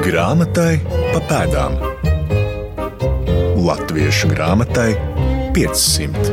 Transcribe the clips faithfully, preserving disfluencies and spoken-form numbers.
Grāmatai pa pēdām. Latviešu grāmatai piecsimt.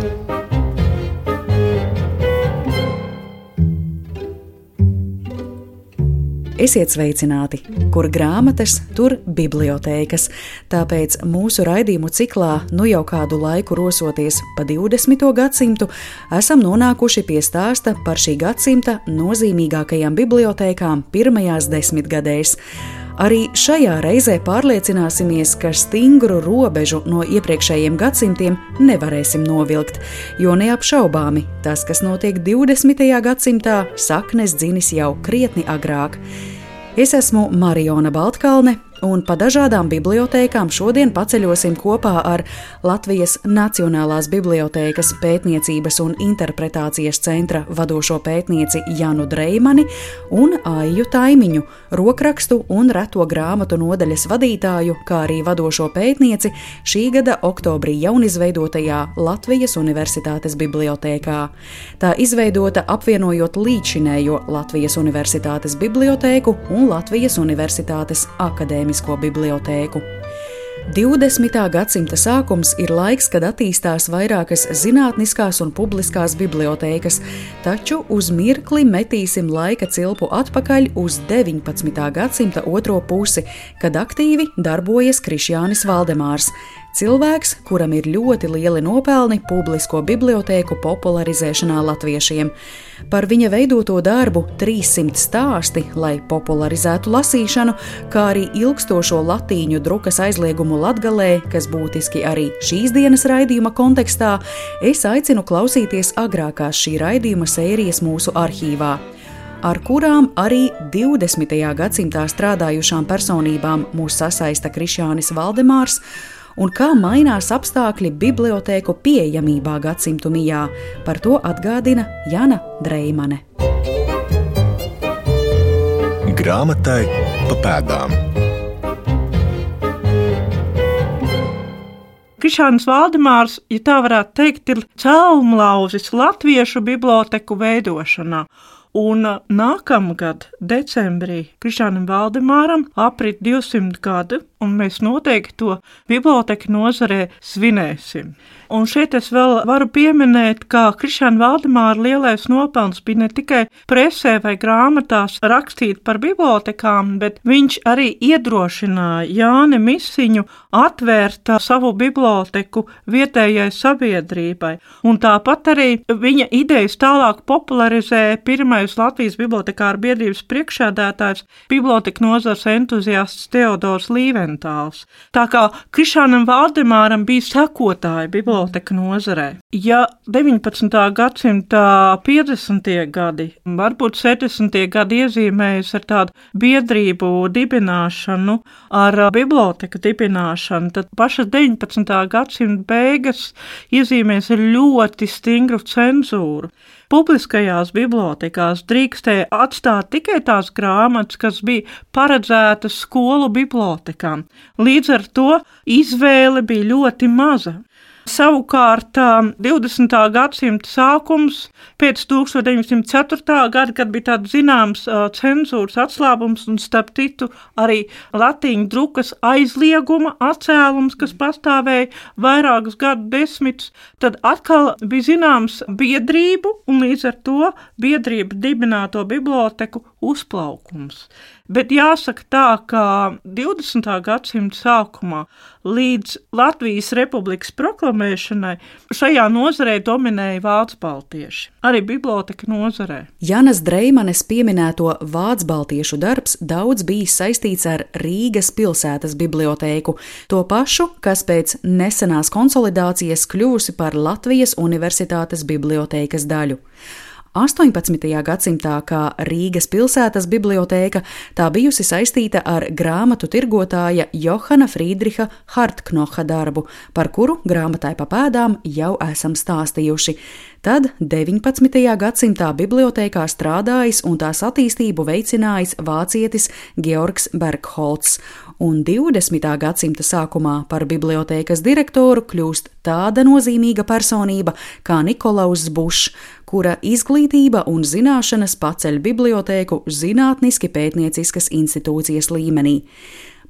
Esiet sveicināti, kur grāmatas, tur bibliotēkas. Tāpēc mūsu raidījumu ciklā, nu jau kādu laiku rosoties pa divdesmito gadsimtu, esam nonākuši pie stāsta par šī gadsimta nozīmīgākajām bibliotēkām pirmajās desmitgadēs. Arī šajā reizē pārliecināsimies, ka stingru robežu no iepriekšējiem gadsimtiem nevarēsim novilkt, jo neapšaubāmi tas, kas notiek divdesmitajā gadsimtā, saknes dzinis jau krietni agrāk. Es esmu Mariona Baltkalne, un pa dažādām bibliotēkām šodien paceļosim kopā ar Latvijas Nacionālās bibliotēkas pētniecības un interpretācijas centra vadošo pētnieci Janu Dreimani un Aiju Taimiņu, rokrakstu un reto grāmatu nodaļas vadītāju, kā arī vadošo pētnieci šī gada oktobrī jaunizveidotajā Latvijas Universitātes bibliotēkā. Tā izveidota apvienojot līdzinējo Latvijas Universitātes bibliotēku un Latvijas Universitātes akadēmiju bibliotēku. divdesmitā gadsimta sākums ir laiks, kad attīstās vairākas zinātniskās un publiskās bibliotēkas, taču uz mirkli metīsim laika cilpu atpakaļ uz deviņpadsmitā gadsimta otro pusi, kad aktīvi darbojas Krišjānis Valdemārs. Cilvēks, kuram ir ļoti lieli nopelni publisko bibliotēku popularizēšanā latviešiem. Par viņa veidoto darbu trīssimt stāsti, lai popularizētu lasīšanu, kā arī ilgstošo latīņu drukas aizliegumu latgalē, kas būtiski arī šīs dienas raidījuma kontekstā, es aicinu klausīties agrākās šī raidījuma sērijas mūsu arhīvā, ar kurām arī divdesmitajā gadsimtā strādājušām personībām mūs sasaista Krišjānis Valdemārs, un kā mainās apstākļi bibliotēku pieejamībā gadsimtu mijā. Par to atgādina Jana Dreimane. Grāmatai pa pēdām. Krišjānis Valdemārs, ja tā varētu teikt, ir celmlauzis latviešu biblioteku veidošanā. Un nākamgad, decembrī, Krišjānim Valdemāram aprit divsimt gadi, un mēs noteikti to biblioteku nozarē svinēsim. Un šeit es vēl varu pieminēt, ka Krišjāna Valdemāra lielais nopelns bija ne tikai presē vai grāmatās rakstīt par bibliotekām, bet viņš arī iedrošināja Jāni Misiņu atvērt savu biblioteku vietējai sabiedrībai. Un tāpat arī viņa idejas tālāk popularizēja pirmais Latvijas bibliotekāru biedrības priekšsēdētājs, biblioteku nozars entuziasts Teodors Līventāls. Tā kā Krišjānam Valdemāram bija sekotāji biblioteka nozarē. Ja deviņpadsmitā gadsimta piecdesmitie gadi, varbūt septiņdesmitie gadi iezīmējas ar tādu biedrību dibināšanu, ar biblioteka dibināšanu, tad pašas deviņpadsmitā gadsimta beigas iezīmējas ar ļoti stingru cenzūru. Publiskajās bibliotekās drīkstēja atstāt tikai tās grāmatas, kas bija paredzētas skolu bibliotekām. Līdz ar to izvēle bija ļoti maza. Savukārt divdesmitā gadsimta sākums pēc tūkstoš deviņsimt ceturtā gada, kad bija tāds zināms cenzūras atslābums un starp citu arī latīņu drukas aizlieguma atcēlums, kas pastāvēja vairākus gadu desmitus, tad atkal bija zināms biedrību un līdz ar to biedrību dibināto biblioteku uzplaukums. Bet jāsaka tā, ka divdesmitā gadsimta sākumā līdz Latvijas Republikas proklamēšanai šajā nozarē dominēja vācbaltieši, arī biblioteka nozarē. Janas Dreimanes pieminēto vācbaltiešu darbs daudz bijis saistīts ar Rīgas pilsētas bibliotēku, to pašu, kas pēc nesenās konsolidācijas kļuvusi par Latvijas Universitātes bibliotēkas daļu. astoņpadsmitajā gadsimtā, kā Rīgas pilsētas bibliotēka, tā bijusi saistīta ar grāmatu tirgotāja Johana Friedriha Hartknoha darbu, par kuru grāmatai pa pēdām jau esam stāstījuši. Tad deviņpadsmitajā gadsimtā bibliotēkā strādājis un tās attīstību veicinājis vācietis Georgs Bergholts, un divdesmitā gadsimta sākumā par bibliotēkas direktoru kļūst tāda nozīmīga personība kā Nikolaus Bušs, kura izglītība un zināšanas paceļ bibliotēku zinātniski pētnieciskas institūcijas līmenī.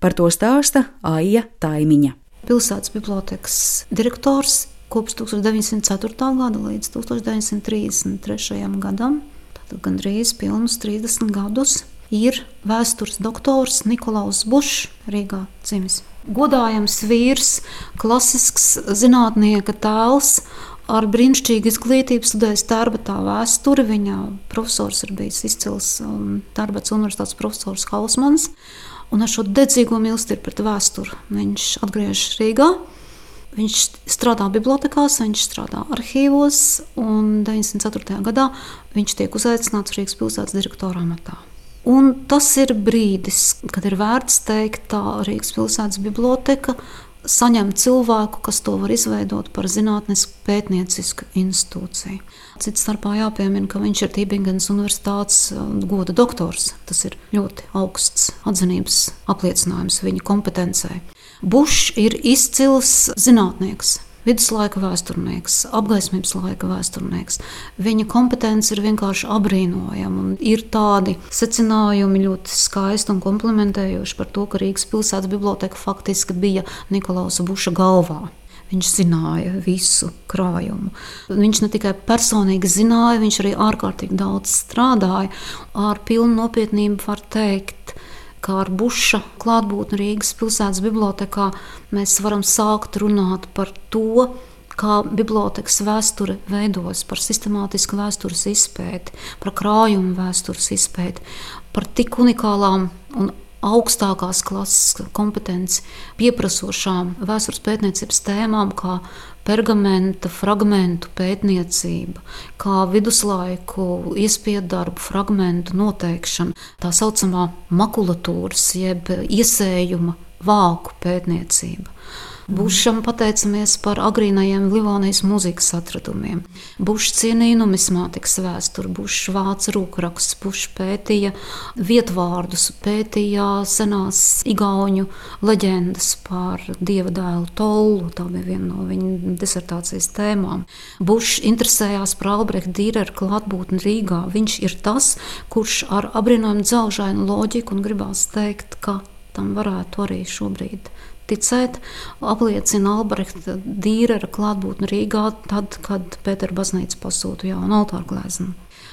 Par to stāsta Aija Taimiņa. Pilsētas bibliotekas direktors kopš tūkstoš deviņsimt ceturtā gada līdz tūkstoš deviņsimt trīsdesmit trešajam gadam, tātad gandrīz pilnus trīsdesmit gadus, ir vēstures doktors Nikolaus Bušs, Rīgā dzimis. Godājams vīrs, klasisks zinātnieka tēls, ar brīnišķīgu izglītību, studējis Tērbatā vēsturi. Viņa profesors ir bijis izcils um, Tērbatas universitātes profesors Hausmans, un ar šo dedzīgo mīlestību pret vēsturi viņš atgriežas Rīgā. Viņš strādā bibliotekās, viņš strādā arhīvos, un deviņdesmit ceturtajā gadā viņš tiek uzaicināts Rīgas pilsētas direktora amatā. Un tas ir brīdis, kad ir vērts teikt, tā Rīgas pilsētas biblioteka saņem cilvēku, kas to var izveidot par zinātnisku pētniecisku institūciju. Cits starpā jāpiemina, ka viņš ir Tībingenas universitātes goda doktors. Tas ir ļoti augsts atzinības apliecinājums viņa kompetencei. Bušs ir izcils zinātnieks, viduslaika vēsturnieks, apgaismības laika vēsturnieks. Viņa kompetence ir vienkārši abrīnojama, un ir tādi secinājumi ļoti skaisti un komplimentējoši par to, ka Rīgas pilsētas biblioteka faktiski bija Nikolausa Buša galvā. Viņš zināja visu krājumu. Viņš ne tikai personīgi zināja, viņš arī ārkārtīgi daudz strādāja. Ar pilnu nopietnību var teikt, kā ar Buša klātbūtni Rīgas pilsētas bibliotekā mēs varam sākt runāt par to, kā bibliotekas vēsture veidos, par sistemātisku vēstures izpēti, par krājumu vēstures izpēti, par tik unikālām un augstākās klases kompetenci pieprasošām vēstures pētniecības tēmām, kā pergamenta fragmentu pētniecība, kā viduslaiku iespiedu darbu fragmentu noteikšana, tā saucamā makulatūras jeb iesējuma vāku pētniecība. Bušam pateicamies par agrīnajiem Livonijas mūzikas atradumiem. Bušs cienīja numismātikas vēsturi, Bušs vāca rūkrakstus, Bušs pētīja vietvārdus, pētīja senās igauņu leģendas par dieva dēlu Tollu, tā bija viena no viņa disertācijas tēmām. Bušs interesējās par Albrehta Dīrera klātbūtni Rīgā. Viņš ir tas, kurš ar abrīnojumu dzelžainu loģiku, un gribās teikt, ka tam varētu arī šobrīd ticēt, apliecina Albrehta Dīrera klātbūtni Rīgā tad, kad Pētera baznīca pasūta jaunu altāru gleznu.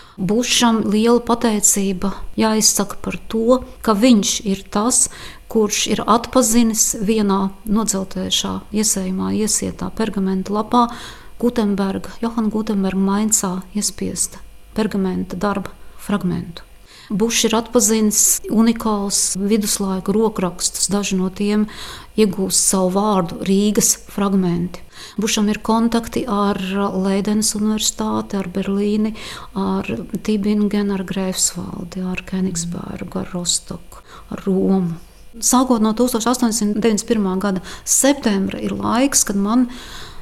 Bušam liela pateicība jāizsaka par to, ka viņš ir tas, kurš ir atpazinis vienā nodzeltējušā iesējumā iesietā pergamenta lapā Gutenberga, Johana Gutenberga Maincā iespiesta pergamenta darba fragmentu. Bušs ir atpazinis unikāls viduslaiku rokrakstus, daži no tiem iegūst savu vārdu Rīgas fragmenti. Bušam ir kontakti ar Leidenes universitāti, ar Berlīni, ar Tībingenu, ar Greifsvaldi, ar Kenigsbergu, ar Rostoku, ar Romu. Sākot no tūkstoš astoņsimt deviņdesmit pirmā gada septembra ir laiks, kad man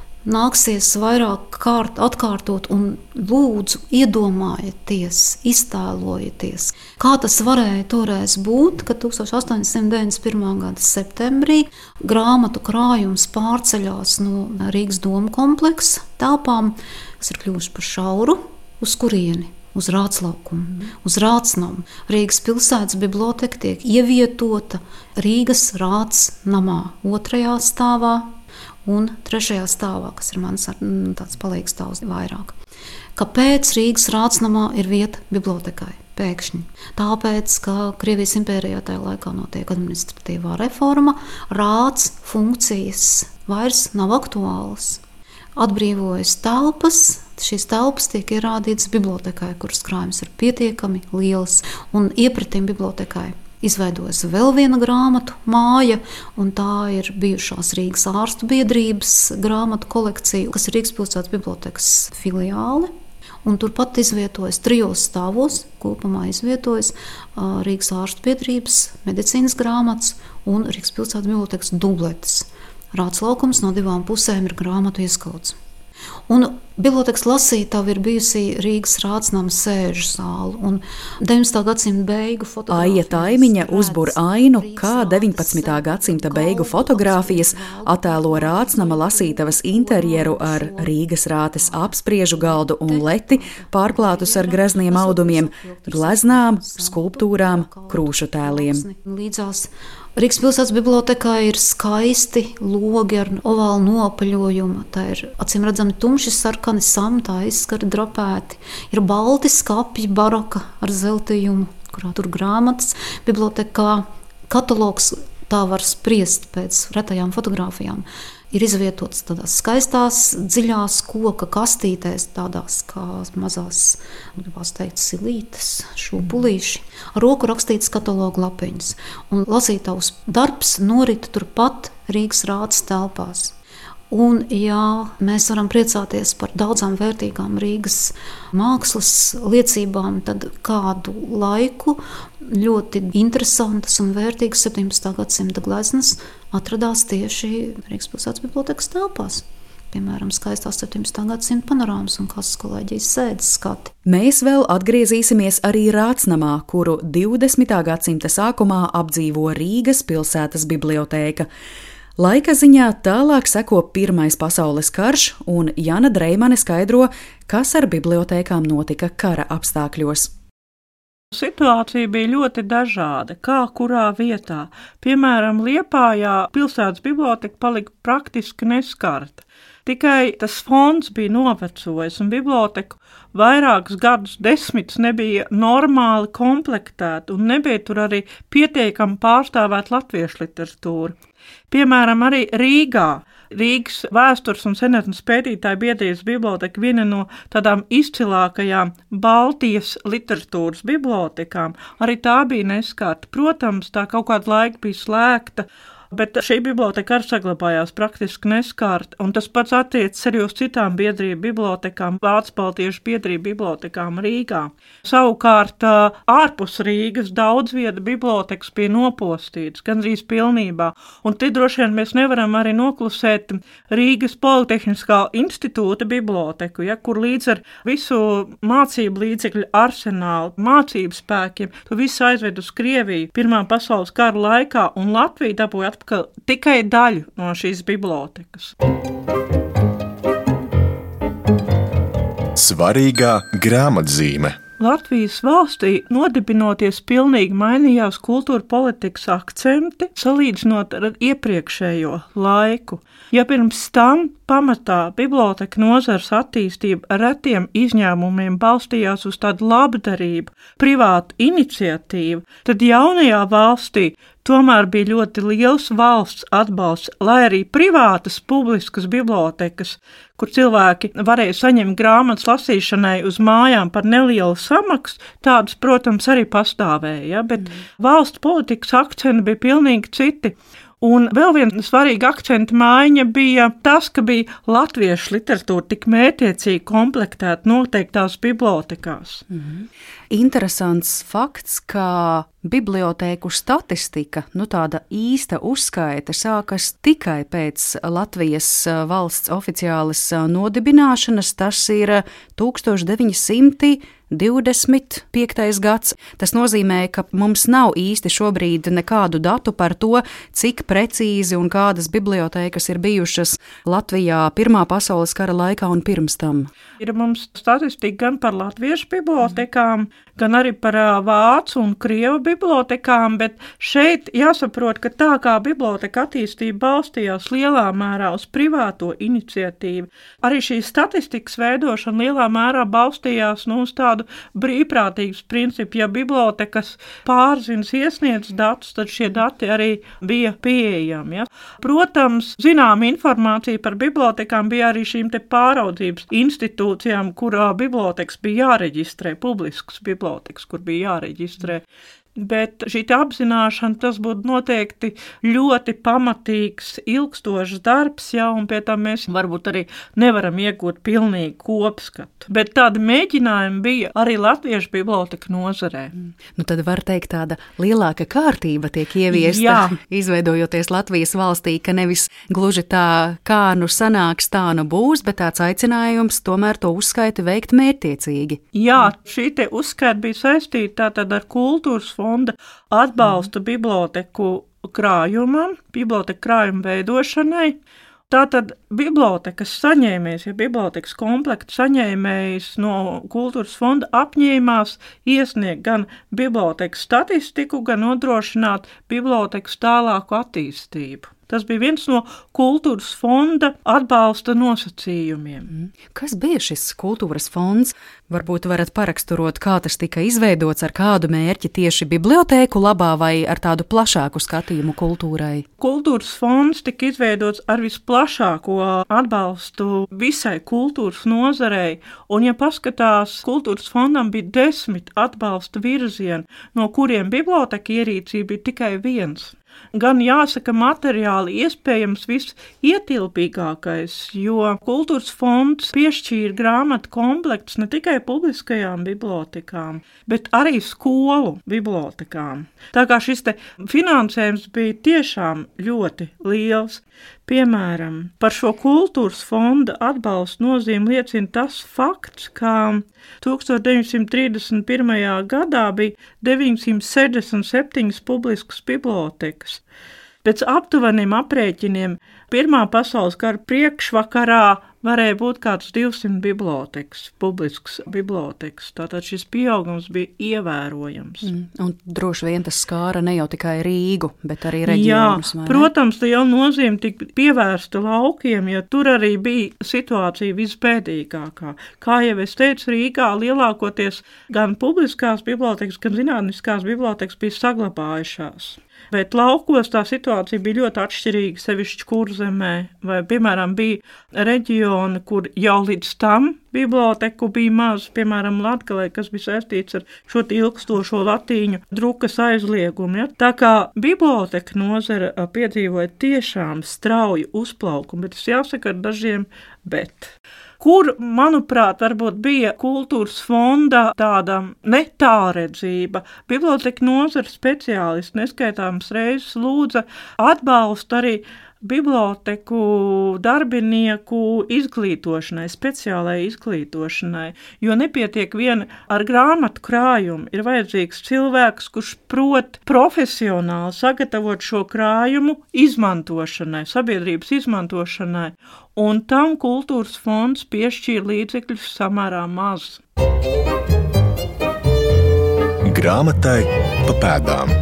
nāksies vairāk kārt atkārtot un lūdzu iedomājieties, iztēlojieties, kā tas varēja toreiz būt, kad tūkstoš astoņsimt deviņdesmit pirmā gada septembrī grāmatu krājums pārceļās no Rīgas domu kompleksa telpām, kas ir kļuvuši par šauru, uz kurieni? Uz Rāclaukumu, uz Rācnamu. Rīgas pilsētas biblioteka tiek ievietota Rīgas Rācnamā, otrajā stāvā un trešajā stāvā, kas ir mans tāds palīgs stāvs vairāk. Kāpēc Rīgas Rācnamā ir vieta bibliotekai? Pēkšņi. Tāpēc, ka Krievijas impērijā tajā laikā notiek administratīvā reforma, Rāc funkcijas vairs nav aktuālas. Atbrīvojas telpas, šīs telpas tiek ierādītas bibliotekai, kuras krājums ir pietiekami liels, un iepratim bibliotekai izveidojas vēl viena grāmatu māja, un tā ir bijušās Rīgas ārstu biedrības grāmatu kolekcija, kas ir Rīgas pilsētas bibliotekas filiāle. Un turpat izvietojas trijos stāvos, kopumā izvietojas uh, Rīgas ārstu biedrības medicīnas grāmatas un Rīgas pilsētas bibliotekas dubletes. Rāclaukums no divām pusēm ir grāmatu ieskauts. Un Bibliotēkas lasītava ir bijusi Rīgas Rācnama sēžu zāle, un deviņpadsmitā gadsimta beigu fotogrāfijas. Aija Taimiņa uzbur ainu, kā deviņpadsmitā gadsimta beigu fotogrāfijas attēlo Rācnama lasītavas interjeru ar Rīgas Rātes apspriežu galdu un leti, pārklātus ar grezniem audumiem, gleznām, skulptūrām, krūšu tēliem. Līdzās Rīgas pilsētas bibliotēkā ir skaisti logi ar ovālu nopaļojumu. Tā ir acīm redzami tumši sarkani samta aizskari drapēti. Ir balti skapji baroka ar zeltījumu, kurā tur grāmatas. Bibliotēkā katalogs, tā var spriest pēc retajām fotogrāfijām, ir izvietots tādās skaistās, dziļās koka kastītēs, tādās kā mazās, gribās teikt, silītes, šūpulīši, ar roku rakstītas katalogu lapiņas. Un lasītavas darbs norita turpat Rīgas Rātes telpās. Un, ja mēs varam priecāties par daudzām vērtīgām Rīgas mākslas liecībām, tad kādu laiku ļoti interesantas un vērtīgas septiņpadsmitā gadsimta gleznas atradās tieši Rīgas pilsētas bibliotēkas telpās. Piemēram, skaistās septiņpadsmitā gadsimta panorāmas un Kasas kolēģijas sēdes skati. Mēs vēl atgriezīsimies arī Rācnamā, kuru divdesmitā gadsimta sākumā apdzīvo Rīgas pilsētas bibliotēka. Laika ziņā tālāk seko Pirmais pasaules karš, un Jana Dreimane skaidro, kas ar bibliotēkām notika kara apstākļos. Situācija bija ļoti dažāda, kā kurā vietā. Piemēram, Liepājā pilsētas biblioteka palika praktiski neskarta. Tikai tas fonds bija novecojis, un biblioteka vairākus gadus desmitus nebija normāli komplektēta, un nebija tur arī pietiekami pārstāvēt latviešu literatūru. Piemēram, arī Rīgā. Rīgas vēstures un senatnes pētītāju biedrības biblioteka viena no tādām izcilākajām Baltijas literatūras bibliotekām. Arī tā bija neskarta. Protams, tā kaut kādu laiku bija slēgta, bet šī biblioteka arī saglabājās praktiski neskarta, un tas pats attiecas arī uz citām biedrību bibliotekām, Vācu baltiešu biedrību bibliotekām Rīgā. Savukārt, ārpus Rīgas daudzvieta bibliotekas bija nopostītas, gandrīz pilnībā, un te droši vien mēs nevaram arī noklusēt Rīgas Politehniskā institūta biblioteku, ja, kur līdz ar visu mācību līdzekļu arsenālu, mācību spēkiem, to visu aizved uz Krieviju Pirmā pasaules kara laikā, un Latvija dabūja atpakaļ tikai daļu no šīs bibliotekas. Svarīgā grāmatzīme. Latvijas valstī nodibinoties pilnīgi mainījās kultūra politikas akcenti, salīdzinot ar iepriekšējo laiku. Ja pirms tam pamatā biblioteka nozares attīstība retiem izņēmumiem balstījās uz tādu labdarību, privātu iniciatīvu, tad jaunajā valstī tomēr bija ļoti liels valsts atbalsts, lai arī privātas publiskas bibliotekas, kur cilvēki varēja saņemt grāmatas lasīšanai uz mājām par nelielu samaksu, tādas, protams, arī pastāvēja, ja? Bet mm. valsts politikas akcenti bija pilnīgi citi. Un vēl viena svarīga akcenta maiņa bija tas, ka bija latviešu literatūra tik mērķiecīgi komplektēta noteiktās bibliotekās. Mm-hmm. Interesants fakts, ka bibliotēku statistika, nu tāda īsta uzskaita, sākas tikai pēc Latvijas valsts oficiālas nodibināšanas, tas ir tūkstoš deviņi simti divdesmit piektais gads. Tas nozīmē, ka mums nav īsti šobrīd nekādu datu par to, cik precīzi un kādas bibliotēkas ir bijušas Latvijā Pirmā pasaules kara laikā un pirms tam. Ir mums statistika gan par latviešu bibliotekām, gan arī par vācu un krievu bibliotekām, bet šeit jāsaprot, ka tā kā biblioteka attīstība balstījās lielā mērā uz privāto iniciatīvu, arī šī statistikas veidošana lielā mērā balstījās nu, uz tādu brīvprātīgas principu. Ja bibliotekas pārziņas iesniedz datus, tad šie dati arī bija pieejami. Ja? Protams, zinām informācija par bibliotekām bija arī šīm te pāraudzības institūcijām, kurā bibliotekas bija jāreģistrē, publiskas bibliotekas, kur bija jāreģistrē. bet šī apzināšana, tas būtu noteikti ļoti pamatīgs, ilgstošs darbs, ja, un pie tam mēs varbūt arī nevaram iegūt pilnīgu kopskatu. Bet tādi mēģinājumi bija arī Latviešu biblioteka nozarē. Nu, tad var teikt, tāda lielāka kārtība tiek ieviesta, Jā. izveidojoties Latvijas valstī, ka nevis gluži tā, kā nu sanāks, tā nu būs, bet tāds aicinājums tomēr to uzskaiti veikt mērķtiecīgi. Jā, šī te uzskaita bija saistīta tātad ar kultūras fonda atbalstu mm. biblioteku krājumam, biblioteku krājumu veidošanai. Tātad bibliotekas saņēmējs, ja bibliotekas komplekta saņēmējs no kultūras fonda apņēmās iesniegt gan bibliotekas statistiku, gan nodrošināt bibliotekas tālāku attīstību. Tas bija viens no kultūras fonda atbalsta nosacījumiem. Kas bija šis kultūras fonds? Varbūt varat paraksturot, kā tas tika izveidots, ar kādu mērķi tieši bibliotēku labā vai ar tādu plašāku skatījumu kultūrai? Kultūras fonds tika izveidots ar visplašāko atbalstu visai kultūras nozarei, un ja paskatās, kultūras fondam bija desmit atbalsta virzieni, no kuriem biblioteka ierīcība bija tikai viens. Gan jāsaka materiāli iespējams visietilpīgākais, jo kultūras fonds piešķīra grāmatu komplektus ne tikai publiskajām bibliotekām, bet arī skolu bibliotekām. Tā kā šis te finansējums bija tiešām ļoti liels. Piemēram, par šo kultūras fonda atbalstu nozīmi liecina tas fakts, ka tūkstoš deviņsimt trīsdesmit pirmajā gadā bija deviņsimt sešdesmit septiņas publiskas bibliotekas. Pēc aptuveniem aprēķiniem Pirmā pasaules kara priekšvakarā varēja būt kāds divsimt bibliotekas, publiskas bibliotekas. Tātad šis pieaugums bija ievērojams. Mm, un droši vien tas skāra ne jau tikai Rīgu, bet arī reģionus. Jā, protams, tā jau nozīme tika pievērsta laukiem, jo tur arī bija situācija visbēdīgākā. Kā jau es teicu, Rīgā lielākoties gan publiskās bibliotekas, gan zinātniskās bibliotekas bija saglabājušās. Bet laukos tā situācija bija ļoti atšķirīga, sevišķi Kurzemē, vai, piemēram, bija reģioni, kur jau līdz tam biblioteku bija maz, piemēram, Latgalē, kas bija saistīts ar šo ilgstošo latīņu drukas aizliegumu. Ja? Tā kā biblioteka nozara piedzīvoja tiešām strauju uzplaukumu, bet es jāsaka ar dažiem bet. Kur, manuprāt, varbūt bija kultūras fonda tāda netāredzība. Biblioteka nozara speciālisti neskaitāmas reizes lūdza atbalstu arī biblioteku darbinieku izglītošanai, speciālai izglītošanai, jo nepietiek vien ar grāmatu krājumu. Ir vajadzīgs cilvēks, kurš prot profesionāli sagatavot šo krājumu izmantošanai, sabiedrības izmantošanai, un tam kultūras fonds piešķīra līdzekļus samērā maz. Grāmatai pa pēdām.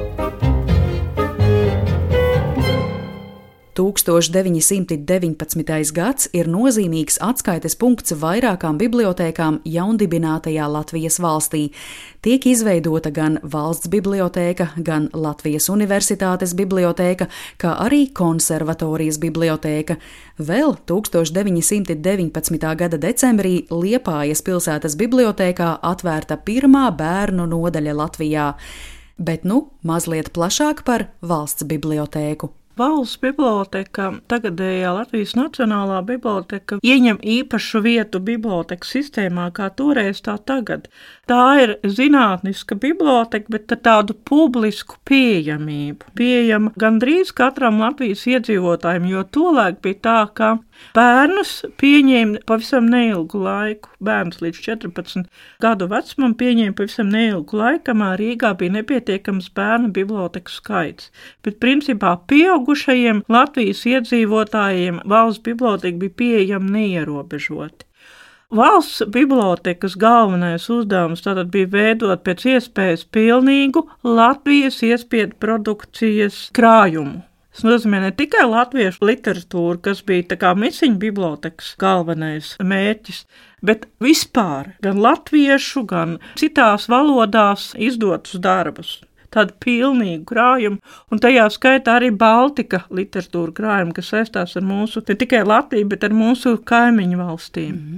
tūkstoš deviņi simti deviņpadsmitais gads ir nozīmīgs atskaites punkts vairākām bibliotēkām jaundibinātajā Latvijas valstī. Tiek izveidota gan valsts bibliotēka, gan Latvijas universitātes bibliotēka, kā arī konservatorijas bibliotēka. Vēl tūkstoš deviņi simti deviņpadsmitā gada decembrī Liepājas pilsētas bibliotēkā atvērta pirmā bērnu nodaļa Latvijā. Bet nu mazliet plašāk par valsts bibliotēku. Valsts biblioteka, tagadējā Latvijas Nacionālā biblioteka, ieņem īpašu vietu bibliotekas sistēmā, kā toreiz tā tagad. Tā ir zinātniska biblioteka, bet ar tādu publisku pieejamību. Pieejama gandrīz katram Latvijas iedzīvotājiem, jo tolaik bija tā, ka bērnus pieņēma pavisam neilgu laiku. Bērns līdz četrpadsmit gadu vecumam pieņēma pavisam neilgu laiku, kamēr Rīgā bija nepietiekams bērnu biblioteku skaits. Bet principā pieaugušajiem Latvijas iedzīvotājiem valsts biblioteka bija pieejama neierobežoti. Valsts bibliotekas galvenais uzdevums tātad bija veidot pēc iespējas pilnīgu Latvijas iespiedu produkcijas krājumu. Tas nozīmē ne tikai latviešu literatūru, kas bija tā kā misiņu bibliotekas galvenais mērķis, bet vispār gan latviešu, gan citās valodās izdotus darbus. Tādu pilnīgu krājumu, un tajā skaitā arī Baltika literatūra krājumu, kas saistās ar mūsu, ne tikai Latviju, bet ar mūsu kaimiņu valstīm. Mm-hmm.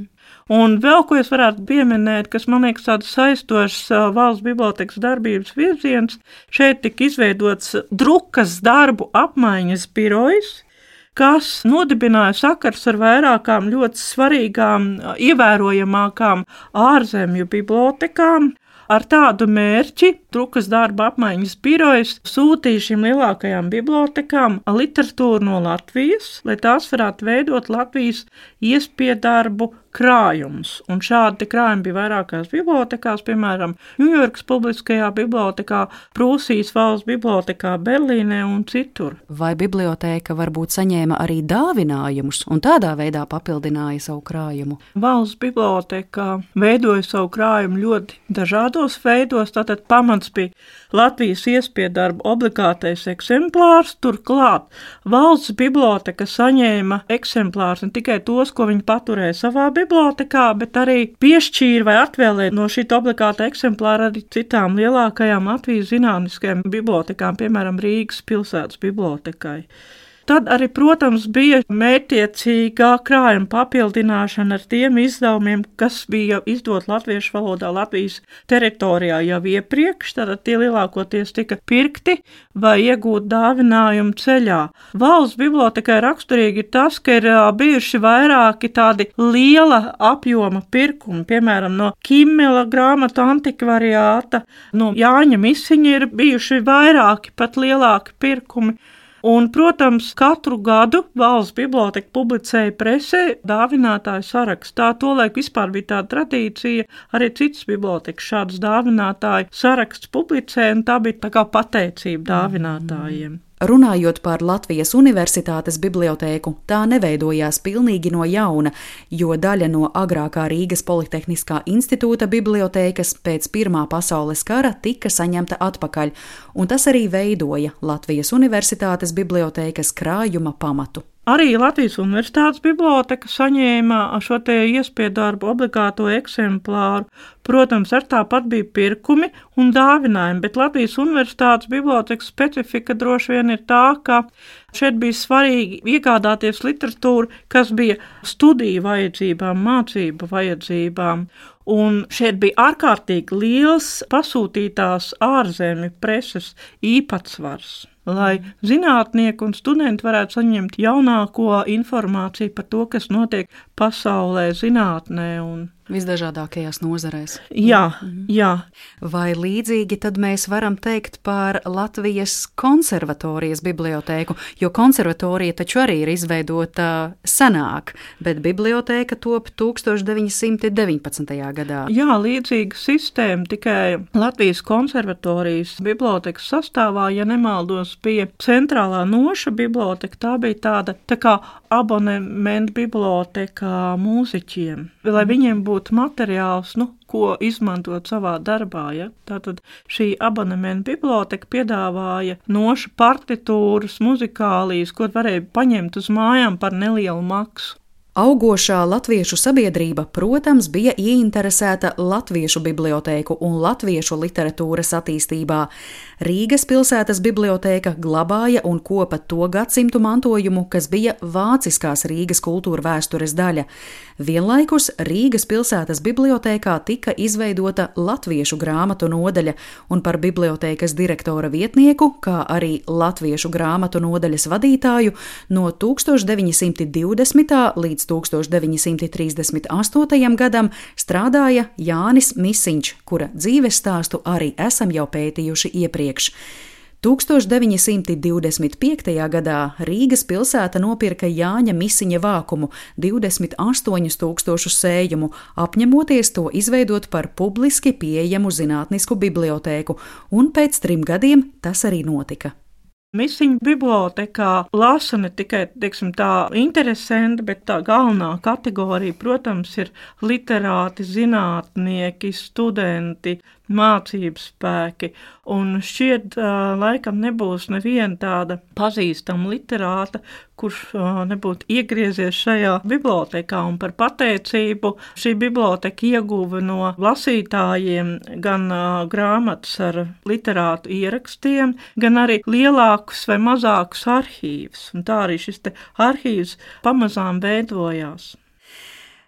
Un vēl ko es varētu pieminēt, kas man liekas tāds saistošs valsts bibliotekas darbības virziens, šeit tika izveidots drukas darbu apmaiņas birojs, kas nodibināja sakars ar vairākām ļoti svarīgām, ievērojamākām ārzemju bibliotekām. Ar tādu mērķi drukas darba apmaiņas birojas sūtīja šīm lielākajām bibliotekām literatūru no Latvijas, lai tās varētu veidot Latvijas iespiedarbu krājumus. Un šādi krājumi bija vairākās bibliotekās, piemēram, Ņujorkas publiskajā bibliotekā, Prūsijas valsts bibliotekā Berlīnē un citur. Vai biblioteka varbūt saņēma arī dāvinājumus un tādā veidā papildināja savu krājumu? Valsts biblioteka veidoja savu krājumu ļoti dažādos veidos, tātad pamats bija Latvijas iespiedarbu obligātais eksemplārs, turklāt valsts biblioteka saņēma eksemplārus ne tikai tos, ko viņi paturēja savā bibliotekā, bet arī piešķīra vai atvēlēja no šī obligāta eksemplāra arī citām lielākajām Latvijas zinātniskajām bibliotekām, piemēram, Rīgas pilsētas bibliotekai. Tad arī, protams, bija mērķtiecīgā krājuma papildināšana ar tiem izdevumiem, kas bija izdot latviešu valodā Latvijas teritorijā jau iepriekš, tātad tie lielākoties tika pirkti vai iegūt dāvinājumu ceļā. Valsts bibliotekai raksturīgi ir tas, ka ir bijuši vairāki tādi liela apjoma pirkumi, piemēram, no Kimela grāmatu antikvariāta, no Jāņa Misiņa ir bijuši vairāki, pat lielāki pirkumi. Un, protams, katru gadu valsts biblioteka publicēja presē dāvinātāju sarakstu. Tā tolaik vispār bija tāda tradīcija, arī citas bibliotekas šādus dāvinātāju sarakstus publicēja, un tā bija tā kā pateicība dāvinātājiem. Runājot par Latvijas Universitātes bibliotēku, tā neveidojās pilnīgi no jauna, jo daļa no agrākā Rīgas Politehniskā institūta bibliotēkas pēc Pirmā pasaules kara tika saņemta atpakaļ, un tas arī veidoja Latvijas Universitātes bibliotēkas krājuma pamatu. Arī Latvijas Universitātes biblioteka saņēma šo te iespiedarbu obligāto eksemplāru. Protams, ar tāpat bija pirkumi un dāvinājumi, bet Latvijas Universitātes bibliotekas specifika droši vien ir tā, ka šeit bija svarīgi iegādāties literatūru, kas bija studiju vajadzībām, mācību vajadzībām. Un šeit bija ārkārtīgi liels pasūtītās ārzemju preses īpatsvars, lai zinātnieki un studenti varētu saņemt jaunāko informāciju par to, kas notiek pasaulē, zinātnē un visdažādākajās nozarēs. Jā, jā. Vai līdzīgi tad mēs varam teikt par Latvijas konservatorijas bibliotēku, jo konservatorija taču arī ir izveidota senāk, bet bibliotēka top tūkstoš deviņi simti deviņpadsmitajā gadā. Jā, līdzīga sistēma, tikai Latvijas konservatorijas bibliotekas sastāvā, ja nemaldos, bija centrālā noša biblioteka, tā bija tāda tā kā abonementa biblioteka mūziķiem, lai viņiem būtu materiāls, nu, ko izmantot savā darbā. Ja? Tātad šī abonementa biblioteka piedāvāja nošu partitūras, muzikālijas, ko varēja paņemt uz mājām par nelielu maksu. Augošā latviešu sabiedrība, protams, bija ieinteresēta latviešu bibliotēku un latviešu literatūras attīstībā. Rīgas pilsētas bibliotēka glabāja un kopa to gadsimtu mantojumu, kas bija vāciskās Rīgas kultūra vēstures daļa. Vienlaikus Rīgas pilsētas bibliotēkā tika izveidota latviešu grāmatu nodaļa, un par bibliotēkas direktora vietnieku, kā arī latviešu grāmatu nodaļas vadītāju no tūkstoš deviņi simti divdesmitā līdz tūkstoš deviņi simti trīsdesmit astotajam gadam strādāja Jānis Misiņš, kura dzīves stāstu arī esam jau pētījuši iepriekš. tūkstoš deviņi simti divdesmit piektajā gadā Rīgas pilsēta nopirka Jāņa Misiņa vākumu divdesmit astoņus tūkstošus sējumu, apņemoties to izveidot par publiski pieejamu zinātnisku bibliotēku, un pēc trim gadiem tas arī notika. Misiņu bibliotekā lasa ne tikai, teiksim, tā interesanti, bet tā galvenā kategorija, protams, ir literāti, zinātnieki, studenti, mācības spēki, un šķiet, laikam nebūs neviena tāda pazīstama literāta, kurš nebūtu iegriezies šajā bibliotekā, un par pateicību šī biblioteka ieguva no lasītājiem gan grāmatas ar literātu ierakstiem, gan arī lielākus vai mazākus arhīvus, un tā arī šis te arhīvs pamazām veidojās.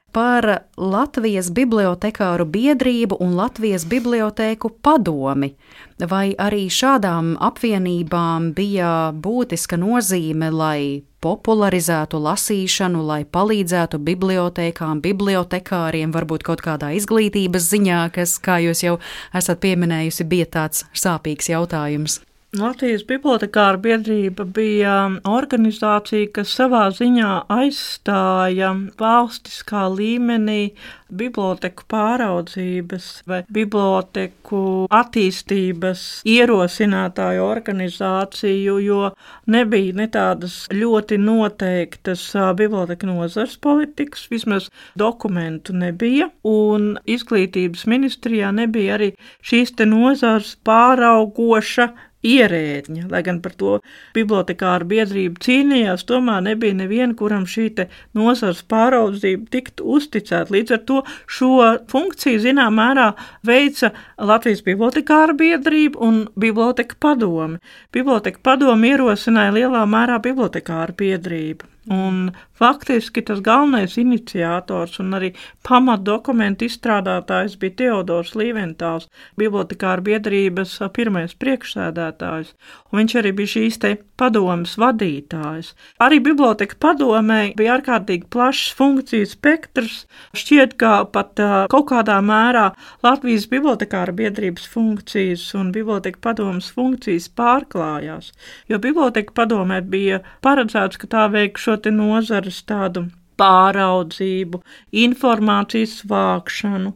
par Latvijas bibliotekāru biedrību un Latvijas bibliotēku padomi. Vai arī šādām apvienībām bija būtiska nozīme, lai popularizētu lasīšanu, lai palīdzētu bibliotēkām, bibliotekāriem, varbūt kaut kādā izglītības ziņā, kas, kā jūs jau esat pieminējusi, bija tāds sāpīgs jautājums? Latvijas bibliotekāru biedrība bija organizācija, kas savā ziņā aizstāja valstiskā līmenī biblioteku pāraudzības vai biblioteku attīstības ierosinātāju organizāciju, jo nebija ne tādas ļoti noteiktas biblioteka nozars politikas, vismaz dokumentu nebija, un izglītības ministrijā nebija arī šīs te nozars pāraugoša ierēdņa, lai gan par to bibliotekāru biedrība cīnījās, tomēr nebija neviena, kuram šī te nozars pāraudzība tiktu uzticēta. Līdz ar to šo funkciju zinām mērā veica Latvijas bibliotekāru biedrība un biblioteka padome. Biblioteka padome ierosināja lielā mērā bibliotekāru biedrību. Un faktiski tas galvenais iniciators un arī pamatdokumentu izstrādātājs bija Teodors Līventāls, bibliotekāru biedrības pirmais priekšsēdētājs, un viņš arī bija šīs te padomes vadītājs. Arī biblioteka padomē bija ārkārtīgi plašs funkciju spektrs, šķiet, ka pat uh, kaut kādā mērā Latvijas bibliotekāru biedrības funkcijas un biblioteka padomes funkcijas pārklājās, jo biblioteka padomē bija paredzēts, ka tā veik šo te nozares tādu pāraudzību, informācijas vākšanu,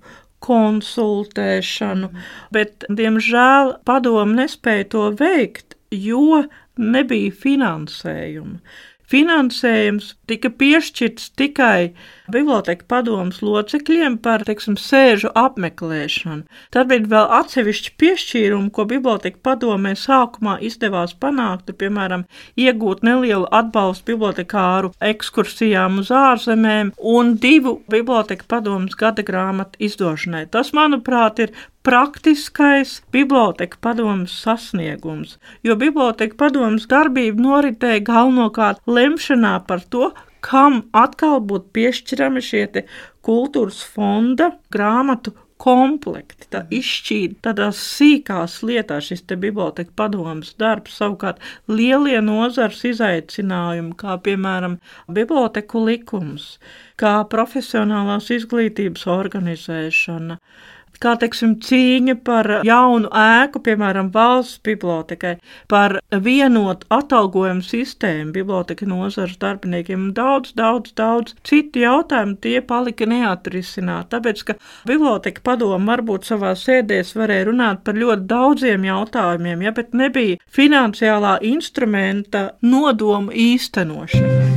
konsultēšanu, bet, diemžēl, padome nespēja to veikt, jo nebija finansējuma. Finansējums tika piešķirts tikai biblioteka padomes locekļiem par, teiksim, sēžu apmeklēšanu. Tad bija vēl atsevišķi piešķīrumi, ko biblioteka padomē sākumā izdevās panākt, tur, piemēram, iegūt nelielu atbalstu bibliotekāru ekskursijām uz ārzemēm un divu biblioteka padomes gada grāmatu izdošanai. Tas, manuprāt, ir praktiskais biblioteka padomes sasniegums, jo biblioteka padomes darbība noritēja galvenokārt lemšanā par to, kam atkal būtu piešķirami šie te kultūras fonda grāmatu komplekti, tā izšķīd tādās sīkās lietās šis te biblioteka padomes darbs, savukārt lielie nozars izaicinājumi, kā piemēram biblioteku likums, kā profesionālās izglītības organizēšana, kā, teiksim, cīņa par jaunu ēku, piemēram, valsts bibliotekai, par vienotu atalgojumu sistēmu biblioteka nozares darbiniekiem un daudz, daudz, daudz citu jautājumu tie palika neatrisināti, tāpēc, ka biblioteka padome varbūt savā sēdēs varēja runāt par ļoti daudziem jautājumiem, ja, bet nebija finansiālā instrumenta nodomu īstenošanai.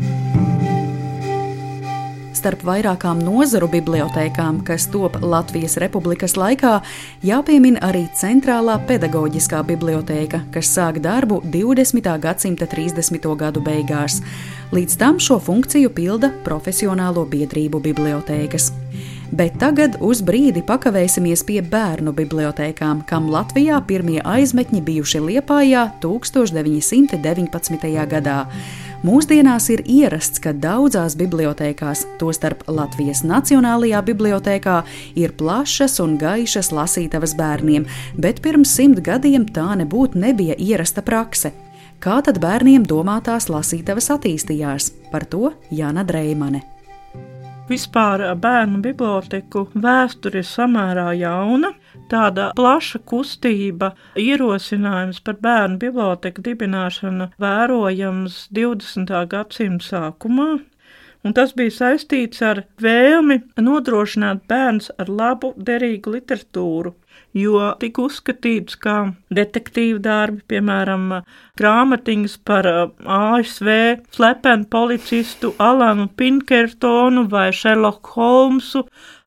Starp vairākām nozaru bibliotēkām, kas top Latvijas Republikas laikā, jāpiemina arī Centrālā pedagoģiskā bibliotēka, kas sāk darbu divdesmitā gadsimta trīsdesmito gadu beigās. Līdz tam šo funkciju pilda profesionālo biedrību bibliotēkas. Bet tagad uz brīdi pakavēsimies pie bērnu bibliotēkām, kam Latvijā pirmie aizmetņi bijuši Liepājā tūkstoš deviņi simti deviņpadsmitajā gadā. Mūsdienās ir ierasts, ka daudzās bibliotēkās, tostarp Latvijas Nacionālajā bibliotēkā, ir plašas un gaišas lasītavas bērniem, bet pirms simt gadiem tā nebūtu nebija ierasta prakse. Kā tad bērniem domātās lasītavas attīstījās? Par to Jāna Dreimane. Vispār bērnu biblioteku vēsture ir samērā jauna. Tāda plaša kustība, ierosinājums par bērnu biblioteku dibināšanu vērojams divdesmitā gadsimta sākumā, un tas bija saistīts ar vēlmi nodrošināt bērns ar labu, derīgu literatūru, jo tika uzskatīts, ka detektīvu darbi, piemēram, grāmatiņas par A S V slepenu policistu Alanu Pinkertonu vai Sherlock Holmesu,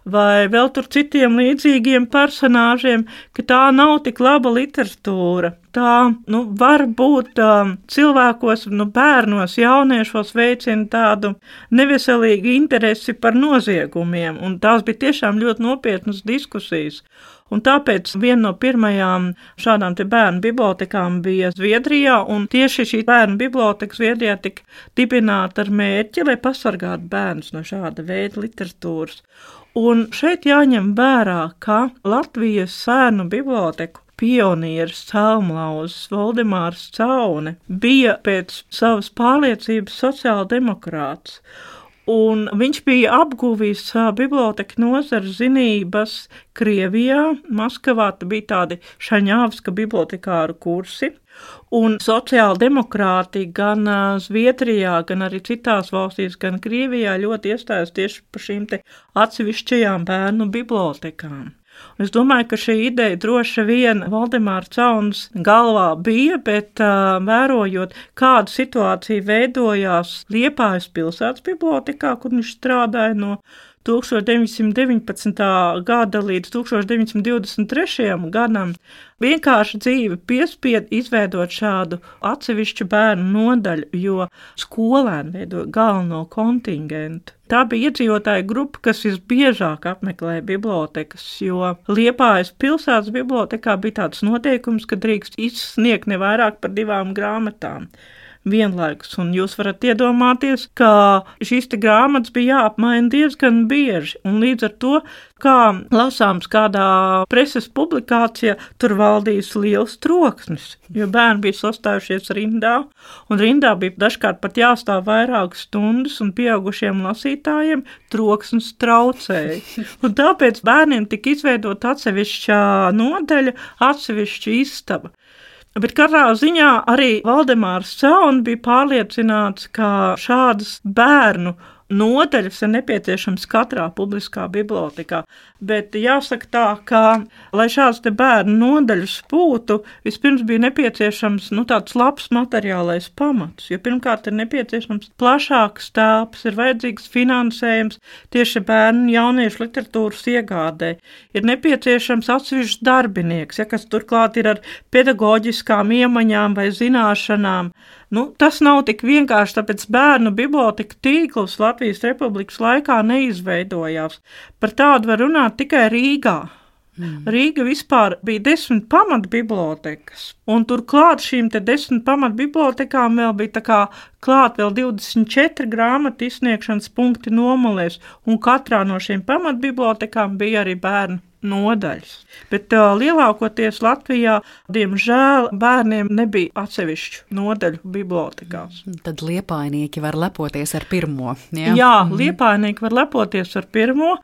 vai vēl tur citiem līdzīgiem personāžiem, ka tā nav tik laba literatūra. Tā, nu, varbūt um, cilvēkos, nu, bērnos, jauniešos veicina tādu neveselīgu interesi par noziegumiem, un tās bija tiešām ļoti nopietnas diskusijas. Un tāpēc viena no pirmajām šādām te bērnu bibliotekām bija Zviedrijā, un tieši šī bērnu biblioteka Zviedrijā tika dibināta ar mērķi, lai pasargātu bērnus no šāda veida literatūras. Un šeit jāņem vērā, ka Latvijas bērnu biblioteku pionieris Celmlauzis Voldemārs Caune bija pēc savas pārliecības sociāldemokrāts. Un viņš bija apguvījis biblioteka nozares zinības Krievijā, Maskavā, bija tādi Šaņāvska bibliotekāru kursi, un sociāldemokrāti gan Zviedrijā, gan arī citās valstīs, gan Krievijā ļoti iestājas tieši par šīm te atsevišķajām bērnu bibliotekām. Un es domāju, ka šī ideja droši vien Valdemāra Caunas galvā bija, bet uh, vērojot, kāda situācija veidojās Liepājas pilsētas bibliotekā, kur viņš strādāja no tūkstoš deviņsimt deviņpadsmitā gada līdz tūkstoš deviņsimt divdesmit trešajam gadam, vienkārši dzīve piespied izveidot šādu atsevišķu bērnu nodaļu, jo skolēni veido galveno kontingentu. Tā bija iedzīvotāja grupa, kas visbiežāk apmeklēja bibliotekas, jo Liepājas pilsētas bibliotekā bija tāds noteikums, ka drīkst izsniegt ne vairāk par divām grāmatām vienlaikus, un jūs varat iedomāties, ka šīs te grāmatas bija jāapmaina diezgan bieži, un līdz ar to, kā lasāms kādā preses publikācijā, tur valdījis liels troksnis, jo bērni bija sastājušies rindā, un rindā bija dažkārt pat jāstāv vairākas stundas, un pieaugušiem lasītājiem troksnis traucēja. Un tāpēc bērniem tika izveidot atsevišķā nodaļa, atsevišķa istaba. Bet katrā ziņā arī Valdemārs Caune bija pārliecināts, ka šādas bērnu nodaļas ir nepieciešams katrā publiskā bibliotekā. Bet jāsaka tā, ka, lai šāds te bērnu nodaļas būtu, vispirms bija nepieciešams nu, tāds labs materiālais pamats, jo pirmkārt ir nepieciešams plašāks telpas, ir vajadzīgs finansējums tieši bērnu jauniešu literatūras iegādē. Ir nepieciešams atsevišķs darbinieks, ja, kas turklāt ir ar pedagoģiskām iemaņām vai zināšanām. Nu, tas nav tik vienkārši, tāpēc bērnu biblioteka tīkls Latvijas Republikas laikā neizveidojās. Par tādu var runāt tikai Rīgā. Mm. Rīga vispār bija desmit pamatbibliotekas, un turklāt šīm te desmit pamatbibliotekām vēl bija tā kā klāt vēl divdesmit četri grāmatu izsniegšanas punkti nomalēs, un katrā no šīm pamatbibliotekām bija arī bērnu nodaļas. Bet uh, lielākoties Latvijā, diemžēl, bērniem nebija atsevišķu nodaļu bibliotekās. Tad liepainieki var lepoties ar pirmo. Jā, jā liepainieki var lepoties ar pirmo,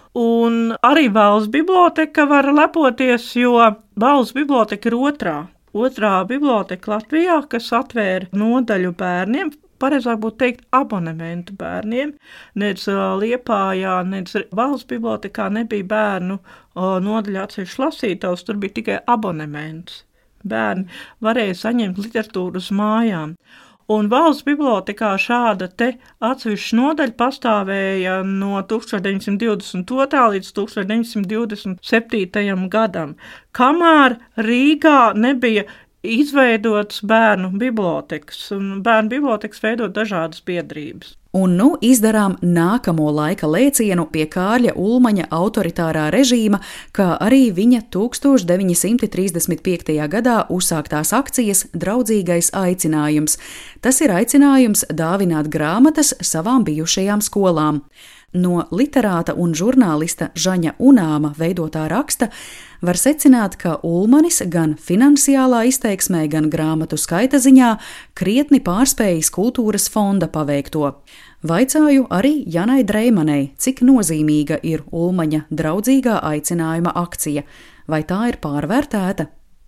un arī Valsts biblioteka var lepoties, jo Valsts biblioteka ir otrā. Otrā biblioteka Latvijā, kas atvēra nodaļu bērniem, pareizāk būtu teikt abonementu bērniem, nec Liepājā, nec Valsts bibliotekā nebija bērnu nodaļa atsevišķi lasītājs, tur bija tikai abonements. Bērni varēja saņemt literatūru uz mājām. Un Valsts bibliotekā šāda te atsevišķa nodaļa pastāvēja no tūkstoš deviņsimt divdesmit otrā līdz tūkstoš deviņsimt divdesmit septītajam gadam, kamēr Rīgā nebija izveidotas bērnu bibliotekas, un bērnu bibliotekas veidot dažādas biedrības. Un nu izdarām nākamo laika lēcienu pie Kārļa Ulmaņa autoritārā režīma, kā arī viņa tūkstoš deviņi simti trīsdesmit piektajā gadā uzsāktās akcijas Draudzīgais aicinājums. Tas ir aicinājums dāvināt grāmatas savām bijušajām skolām. No literāta un žurnālista Žaņa Unāma veidotā raksta var secināt, ka Ulmanis gan finansiālā izteiksmē, gan grāmatu skaita ziņā krietni pārspējis kultūras fonda paveikto. Vaicāju arī Janai Dreimanei, cik nozīmīga ir Ulmaņa draudzīgā aicinājuma akcija, vai tā ir pārvērtēta?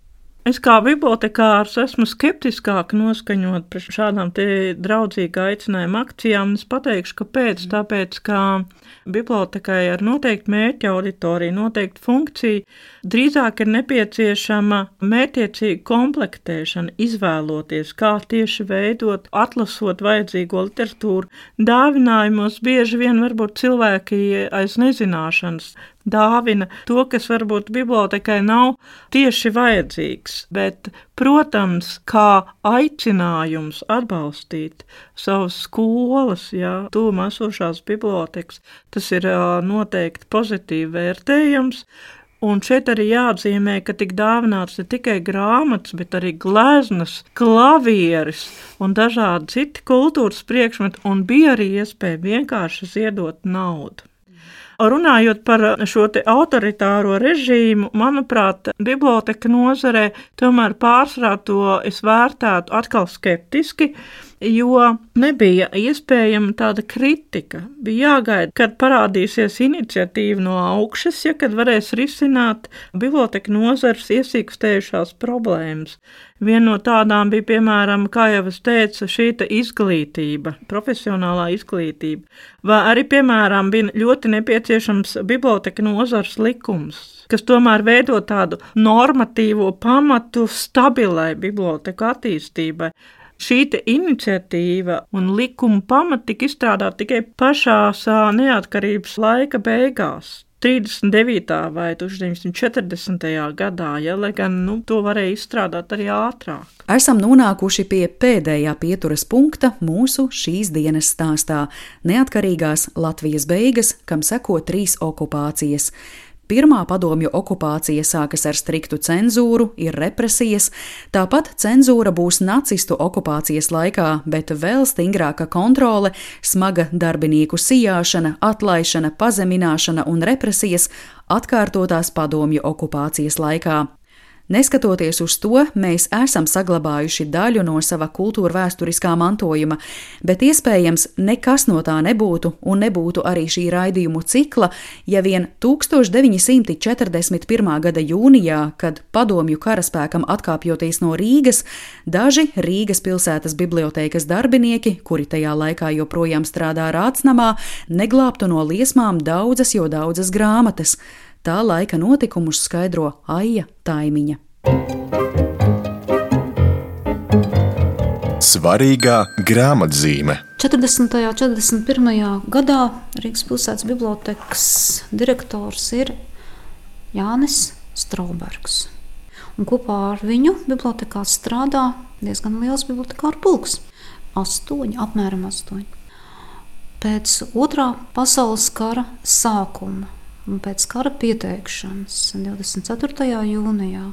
Es kā bibliotekārs esmu skeptiskāk noskaņot pret šādām te draudzīgi aicinājumu akcijām. Es pateikšu, kāpēc. Tāpēc, ka bibliotekai ar noteiktu mērķa auditoriju, noteiktu funkciju, drīzāk ir nepieciešama mērķiecīga komplektēšana, izvēloties, kā tieši veidot, atlasot vajadzīgo literatūru. Dāvinājumos bieži vien varbūt cilvēki aiz nezināšanas dāvina to, kas varbūt bibliotekai nav tieši vajadzīgs, bet, protams, kā aicinājums atbalstīt savas skolas, jā, tuvumā esošās bibliotekas, tas ir noteikti pozitīvi vērtējams. Un šeit arī jāatzīmē, ka tik dāvināts ne tikai grāmatas, bet arī gleznas, klavieris un dažādi citi kultūras priekšmeti, un bija arī iespēja vienkārši ziedot naudu. Runājot par šo te autoritāro režīmu, manuprāt, biblioteka nozarē tomēr pārsvarā to es vērtētu atkal skeptiski, jo nebija iespējama tāda kritika. Bija jāgaida, kad parādīsies iniciatīva no augšas, ja kad varēs risināt biblioteka nozares iesīkstējušās problēmas. Viena no tādām bija, piemēram, kā jau es teicu, šīta izglītība, profesionālā izglītība, vai arī, piemēram, bija ļoti nepieciešams biblioteka nozares likums, kas tomēr veido tādu normatīvo pamatu stabilai biblioteka attīstībai. Šīta iniciatīva un likuma pamati tika izstrādāti tikai pašās neatkarības laika beigās. trīsdesmit devītā vai deviņdesmit četrdesmitajā gadā, ja, lai gan nu, to varēja izstrādāt arī ātrāk. Esam nonākuši pie pēdējā pieturas punkta mūsu šīs dienas stāstā – neatkarīgās Latvijas beigas, kam seko trīs okupācijas. Pirmā padomju okupācija sākas ar striktu cenzūru, ir represijas, tāpat cenzūra būs nacistu okupācijas laikā, bet vēl stingrāka kontrole, smaga darbinieku sijāšana, atlaišana, pazemināšana un represijas atkārtotās padomju okupācijas laikā. Neskatoties uz to, mēs esam saglabājuši daļu no sava kultūra vēsturiskā mantojuma, bet iespējams nekas no tā nebūtu un nebūtu arī šī raidījumu cikla, ja vien tūkstoš deviņi simti četrdesmit pirmā gada jūnijā, kad padomju karaspēkam atkāpjoties no Rīgas, daži Rīgas pilsētas bibliotēkas darbinieki, kuri tajā laikā joprojām strādā Rācnamā, neglābtu no liesmām daudzas jo daudzas grāmatas. Tā laika notikumus skaidro Aija Taimiņa. Svarīgā grāmatzīme. četrdesmitajā un četrdesmit pirmajā gadā Rīgas pilsētas bibliotekas direktors ir Jānis Straubergs. Un kopā ar viņu bibliotekā strādā diezgan liels bibliotekāru pulks. Astoņi, apmēram astoņi. Pēc otrā pasaules kara sākuma un pēc kara pieteikšanas divdesmit ceturtajā jūnijā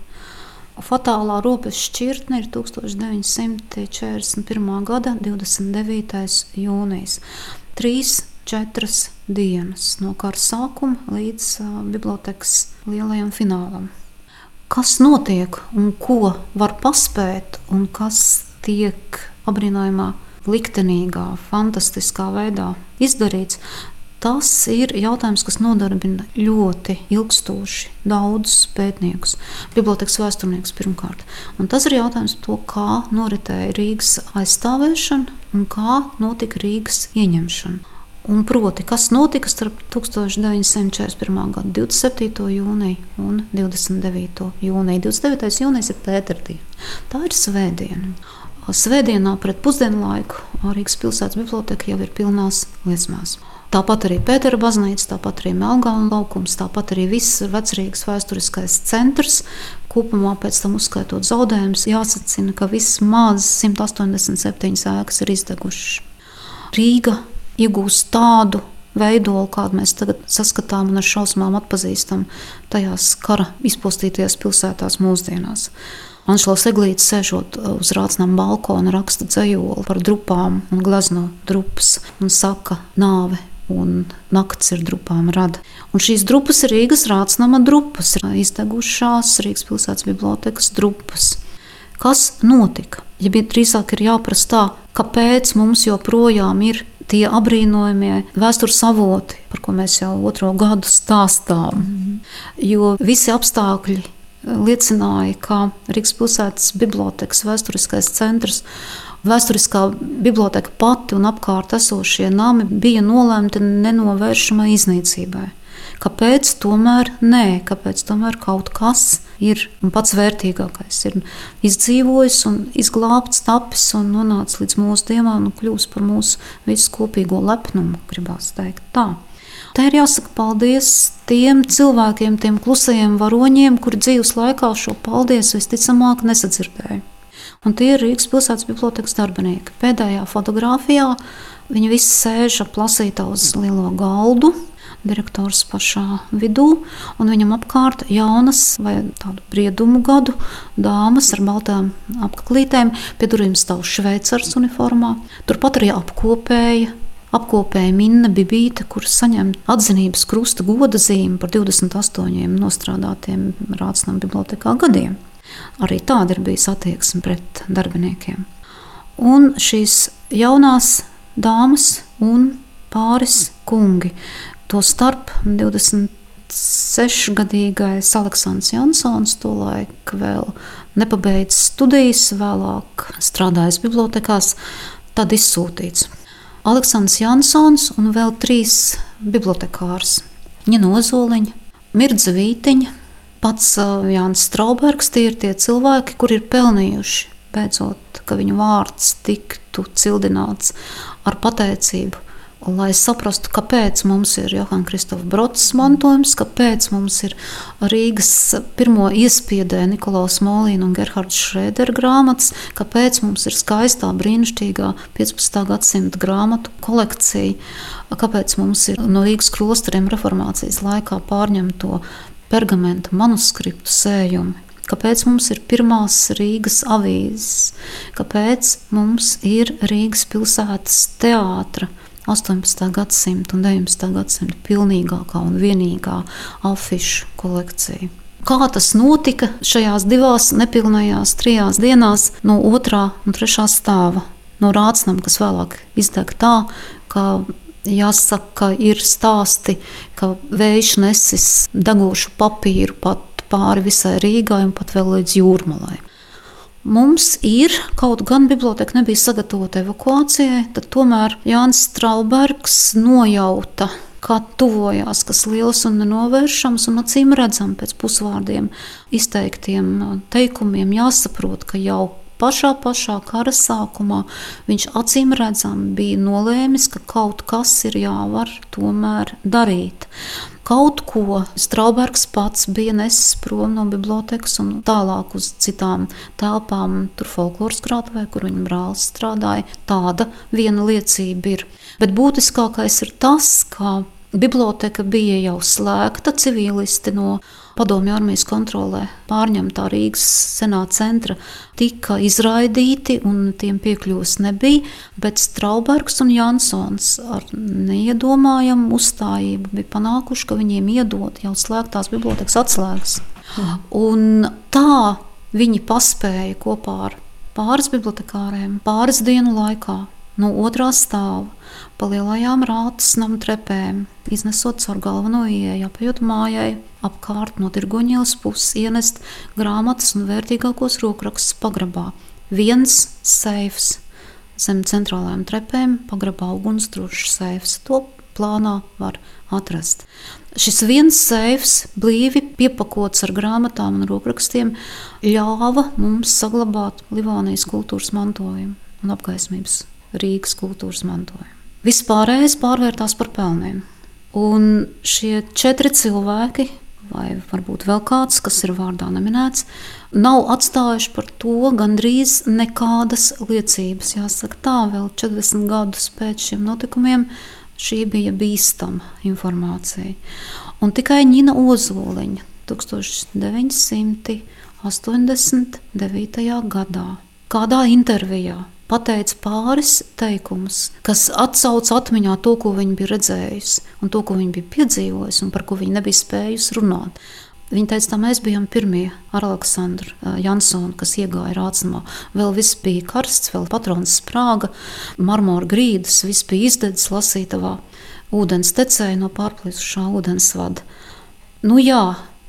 fatālā robeža šķirtne ir tūkstoš deviņi simti četrdesmit pirmā gada divdesmit devītais jūnijas. Trīs, četras dienas no kara sākuma līdz uh, bibliotekas lielajam finālam. Kas notiek un ko var paspēt un kas tiek apbrīnojamā, liktenīgā, fantastiskā veidā izdarīts, tas ir jautājums, kas nodarbina ļoti ilgstoši daudzus pētniekus, bibliotekas vēsturniekus pirmkārt. Un tas ir jautājums par to, kā noritēja Rīgas aizstāvēšana un kā notika Rīgas ieņemšana. Un proti, kas notika starp tūkstoš deviņi simti četrdesmit pirmā gada divdesmit septīto jūniju un divdesmit devīto jūniju. divdesmit devītais jūnijas ir Pēterdiena. Tā ir svētdiena. Svētdienā pret pusdienu laiku Rīgas pilsētas biblioteka jau ir pilnās liesmās. Tāpat arī Pētera baznīca, tāpat arī Melnkalna laukums, tāpat arī viss Vecrīgas vēsturiskais centrs. Kopumā pēc tam uzskaitot zaudējumus, jāsacina, ka vismaz simt astoņdesmit septiņas ēkas ir izdegušas. Rīga iegūst tādu veidolu, kādu mēs tagad saskatām un ar šausmām atpazīstam tajās kara izpostītajās pilsētās mūsdienās. Anšlaus Eglītis, sēžot uz Rācnama balkona, raksta dzejoli par drupām un glezno drupas un saka: nāve un nakts ir drupām rada. Un šīs drupas ir Rīgas Rācnama drupas, ir izdegušās Rīgas pilsētas bibliotekas drupas. Kas notika? Ja bija drīzāk ir jāprast tā, kāpēc mums joprojām ir tie abrīnojamie vēstures avoti, par ko mēs jau otro gadu stāstām. Jo visi apstākļi liecināja, ka Rīgas pilsētas bibliotekas vēsturiskais centrs, vēsturiskā biblioteka pati un apkārt esošie nami bija nolemti nenovēršamai iznīcībai. Kāpēc tomēr nē, kāpēc tomēr kaut kas ir un pats vērtīgākais ir izdzīvojis un izglābts, tapis un nonācis līdz mūsu dienām un kļūst par mūsu visu kopīgo lepnumu, gribās teikt tā. Tā ir jāsaka paldies tiem cilvēkiem, tiem klusajiem varoņiem, kuri dzīves laikā šo paldies visticamāk nesadzirdēja. Un tie ir Rīgas pilsētas bibliotekas darbinieki. Pēdējā fotogrāfijā viņi visi sēž ap lasītā uz lielo galdu, direktors pašā vidū, un viņam apkārt jaunas vai tādu briedumu gadu dāmas ar baltām apkaklītēm, pie durvīm stāv šveicars uniformā. Turpat arī apkopēja, apkopēja Minna Bibīte, kur saņem atzinības krusta goda zīmi par divdesmit astoņiem nostrādātiem Rācinām bibliotekā gadiem. Arī tāda ir bijis attieksme pret darbiniekiem. Un šīs jaunās dāmas un pāris kungi, to starp divdesmit sešgadīgais Aleksandrs Jansons, tolaik vēl nepabeidzis studijas, vēlāk strādājis bibliotekās, tad izsūtīts. Aleksandrs Jansons un vēl trīs bibliotekārs. Ņina Ozoliņa, Mirdza Vītiņa, pats Jānis Straubergs, tie ir tie cilvēki, kuri ir pelnījuši beidzot, ka viņu vārds tiktu cildināts ar pateicību. Lai saprastu, kāpēc mums ir Johana Kristofa Brods mantojums, kāpēc mums ir Rīgas pirmo iespiedē Nikolaus Molīna un Gerhards Šrēdera grāmatas, kāpēc mums ir skaistā, brīnišķīgā piecpadsmitā gadsimta grāmatu kolekcija, kāpēc mums ir no Rīgas klosteriem reformācijas laikā pārņemto pergamenta manuskriptu sējumi, kāpēc mums ir pirmās Rīgas avīzes, kāpēc mums ir Rīgas pilsētas teātra astoņpadsmitā gadsimta un deviņpadsmitā gadsimta pilnīgākā un vienīgā afišu kolekcija. Kā tas notika šajās divās nepilnajās trijās dienās no otrā un trešā stāva, no Rācinām, kas vēlāk izdeg tā, ka jāsaka, ir stāsti, ka vējš nesis degošu papīru pat pāri visai Rīgai un pat vēl līdz Jūrmalai. Mums ir, kaut gan biblioteka nebija sagatavota evakuācijai, tad tomēr Jānis Straubergs nojauta, kā tuvojās kas liels un nenovēršams, un acīm redzam pēc pusvārdiem izteiktiem teikumiem jāsaprot, ka jau pašā pašā kara sākumā viņš acīm redzam bija nolēmis, ka kaut kas ir jāvar tomēr darīt. Kaut ko Straubergs pats bija nesis prom no bibliotekas un tālāk uz citām telpām, tur folkloras krātuvē, kur viņa brālis strādāja. Tāda viena liecība ir. Bet būtiskākais ir tas, ka biblioteka bija jau slēgta, civilisti no Padomju armijas kontrolē pārņemtā Rīgas senā centra tika izraidīti un tiem piekļuvis nebija, bet Straubergs un Jansons ar neiedomājamu uzstājību bija panākuši, ka viņiem iedod jau slēgtās bibliotekas atslēgas. Mm. Un tā viņi paspēja kopā ar pāris bibliotekāriem pāris dienu laikā no otrā stāva pa lielajām Rātas namu trepēm, iznesot caur galveno ieeju, apējot mājai, apkārt no Tirgoņielas puses ienest grāmatas un vērtīgākos rokrakstus pagrabā. Viens seifs zem centrālajām trepēm, pagrabā ugunsdrošs seifs. To plānā var atrast. Šis viens seifs, blīvi piepakots ar grāmatām un rokrakstiem, ļāva mums saglabāt Livānijas kultūras mantojumu un apgaismības Rīgas kultūras mantojumu. Vispārējais pārvērtās par pelniem. Un šie četri cilvēki, vai varbūt vēl kāds, kas ir vārdā neminēts, nav atstājuši par to gandrīz nekādas liecības. Jāsaka tā, vēl četrdesmit gadus pēc šiem notikumiem šī bija bīstama informācija. Un tikai Ņina Ozoliņa deviņdesmit astoņdesmit devītajā gadā kādā intervijā pateica pāris teikumus, kas atsauc atmiņā to, ko viņa bija redzējusi un to, ko viņa bija piedzīvojusi un par ko viņa nebija spējusi runāt. Viņa teica, tā mēs bijām pirmie ar Aleksandru Jansonu, kas iegāja Rācinā. Vēl viss bija karsts, vēl patrons sprāga, marmora grīdas, viss bija izdedzis lasītavā, ūdens tecēja no pārplīsušā ūdensvada. Nu jā,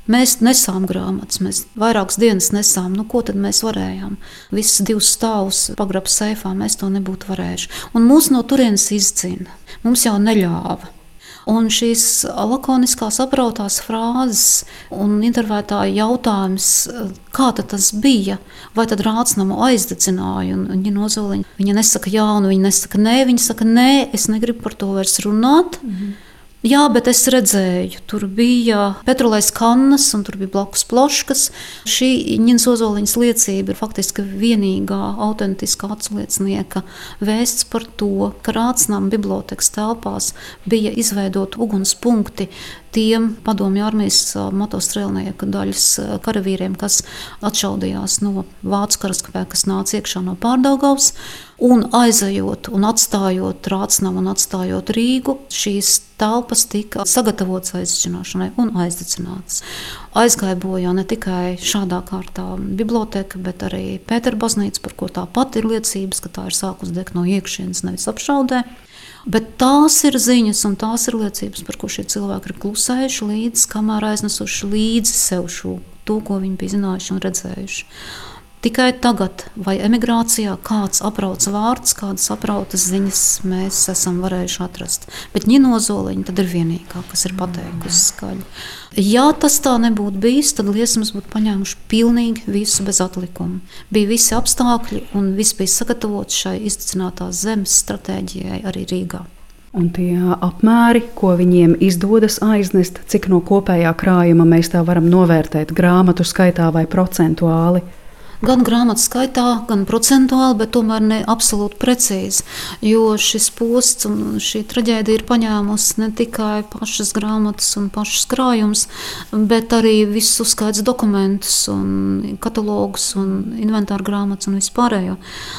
Mēs nesām grāmatas, mēs vairākas dienas nesām. Nu, ko tad mēs varējām? Visas divas stāvus pagrabs seifā mēs to nebūtu varējuši. Un mūs no turienes izdzina. Mums jau neļāva. Un šīs lakoniskās aprautās frāzes un intervētāja jautājums, kā tad tas bija, vai tad Rācnamu aizdedzināja, un viņa Ozoliņa, viņa nesaka jā, un viņa nesaka nē, viņa saka nē, es negribu par to vairs runāt. Mhm. Jā, bet es redzēju, tur bija petrolēs kannas un tur bija blakus ploškas. Šī Ņinas Ozoliņas liecība ir faktiski vienīgā autentiskā atsliecnieka vēsts par to, ka Rācnama bibliotekas telpās bija izveidot ugunspunkti tiem padomju armijas motostrēlnieku daļas karavīriem, kas atšaudījās no vācu karaspēka, kas nāca iekšā no Pārdaugavas. Un aizejot un atstājot Rācnamu un atstājot Rīgu, šīs telpas tika sagatavotas aizdedzināšanai un aizdedzinātas. Aizgāja bojā ne tikai šādā kārtā biblioteka, bet arī Pētera baznīca, par ko tāpat ir liecības, ka tā ir sākus degt no iekšienes, nevis apšaudē. Bet tās ir ziņas un tās ir liecības, par ko šie cilvēki ir klusējuši līdz, kamēr aiznesuši līdzi sev šo, to, ko viņi bija zinājuši un redzējuši. Tikai tagad, vai emigrācijā, kāds aprauts vārds, kādas aprautas ziņas mēs esam varējuši atrast. Bet Ņina Ozoliņa tad ir vienīgā, kas ir pateikusi skaļi. Ja tas tā nebūtu bijis, tad liesmas būtu paņēmuši pilnīgi visu bez atlikuma. Bija visi apstākļi un viss bija sagatavots šai izdedzinātās zemes stratēģijai arī Rīgā. Un tie apmēri, ko viņiem izdodas aiznest, cik no kopējā krājuma mēs tā varam novērtēt grāmatu skaitā vai procentuāli? Gan grāmatas skaitā, gan procentuāli, bet tomēr ne absolūti precīzi. Jo šis posts un šī traģēdija ir paņēmusi ne tikai pašas grāmatas un pašas krājums, bet arī visus uzskaits dokumentus un katalogus un inventāru grāmatas un vispārējo.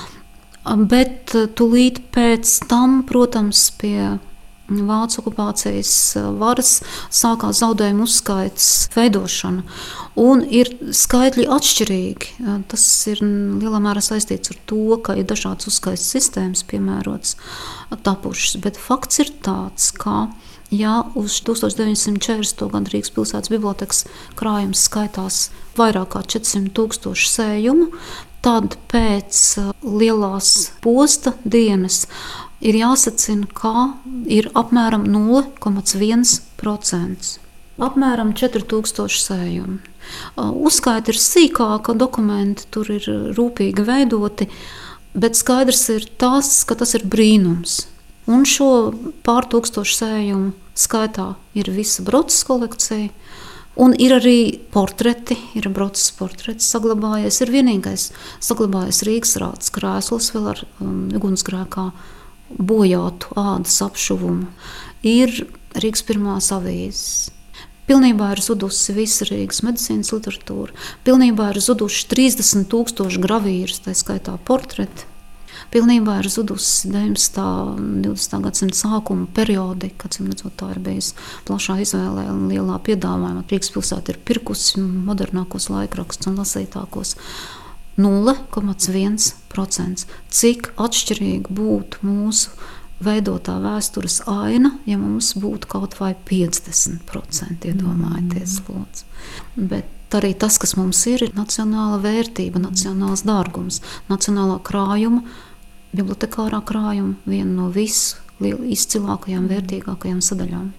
Bet tūlīt pēc tam, protams, pie Vācu okupācijas varas sākās zaudējumu uzskaits veidošana. Un ir skaitļi atšķirīgi. Tas ir lielā mērā saistīts ar to, ka ir dažādas uzskaits sistēmas piemērotas tapušas. Bet fakts ir tāds, ka ja uz tūkstoš deviņsimt četrdesmito gadu Rīgas pilsētas bibliotekas krājums skaitās vairāk kā četrsimt tūkstoši sējumu, tad pēc lielās posta dienas ir jāsacina, ka ir apmēram nulle komats viens procents. Apmēram četri tūkstoši sējumu. Uzskaita ir sīkāka, dokumenti tur ir rūpīgi veidoti, bet skaidrs ir tas, ka tas ir brīnums. Un šo pār tūkstošu sējumu skaitā ir visa Brodsas kolekcija, un ir arī portreti, ir Brodsas portrets saglabājies, ir vienīgais saglabājies Rīgas rāds krēsls vēl ar um, ugunsgrēkā bojātu ādas apšuvumu. Ir Rīgas pirmās avīzes. Pilnībā ir zudusi visa Rīgas medicīnas literatūra. Pilnībā ir zuduši trīsdesmit tūkstoši gravīras, tā skaitā portreti. Pilnībā ir zudusi deviņdesmitā un divdesmitā gadsimta sākuma periodika, kad redzot, tā ir bijusi plašā izvēlē un lielā piedāvājumā. Rīgas pilsēta ir pirkusi modernākos laikrakstus un lasītākos. nulle komats viens procents. Cik atšķirīgi būtu mūsu veidotā vēstures aina, ja mums būtu kaut vai piecdesmit procenti, iedomājieties, lūdzu. Bet arī tas, kas mums ir, ir nacionāla vērtība, nacionāls dārgums, nacionālā krājuma, bibliotekārā krājuma, viena no visu izcilākajām, vērtīgākajām sadaļām.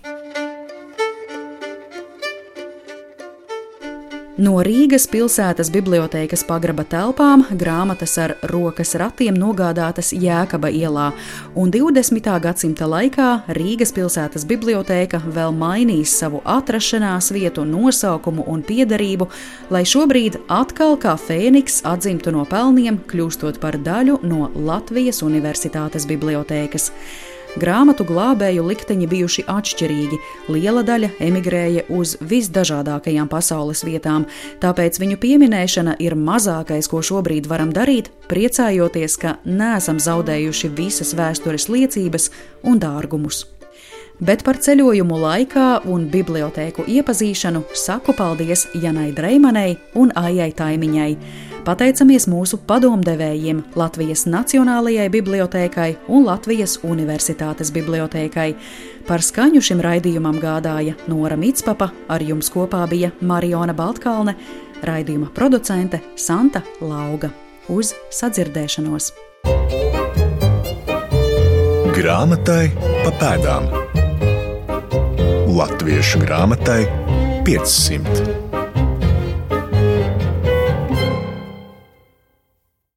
No Rīgas pilsētas bibliotēkas pagraba telpām grāmatas ar rokas ratiem nogādātas Jēkaba ielā, un divdesmitā gadsimta laikā Rīgas pilsētas bibliotēka vēl mainīs savu atrašanās vietu, nosaukumu un piederību, lai šobrīd atkal kā fēniks atzimtu no pelniem, kļūstot par daļu no Latvijas Universitātes bibliotēkas. Grāmatu glābēju likteņi bijuši atšķirīgi, liela daļa emigrēja uz visdažādākajām pasaules vietām, tāpēc viņu pieminēšana ir mazākais, ko šobrīd varam darīt, priecājoties, ka neesam zaudējuši visas vēstures liecības un dārgumus. Bet par ceļojumu laikā un bibliotēku iepazīšanu saku paldies Janai Dreimanei un Aijai Taimiņai. Pateicamies mūsu padomdevējiem Latvijas Nacionālajai bibliotēkai un Latvijas Universitātes bibliotēkai. Par skaņu šim raidījumam gādāja Nora Mitspapa, ar jums kopā bija Mariona Baltkalne, raidījuma producente Santa Lauga. Uz sadzirdēšanos! Grāmatai pa pēdām. Latviešu grāmatai piecsimt.